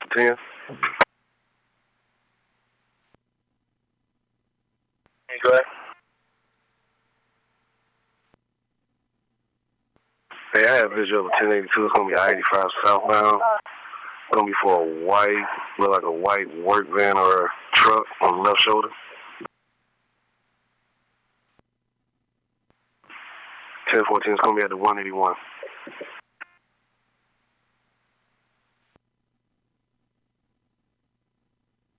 10. Go ahead. Hey, I have a visual of a 1082. It's going to be I-85 southbound. It's going to be for a white, look like a white work van or a truck on the left shoulder. 1014 is going to be at the 181.